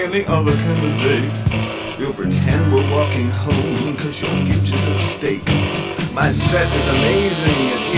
any other candidate. We'll pretend we're walking home, cause your future's at stake. My set is amazing.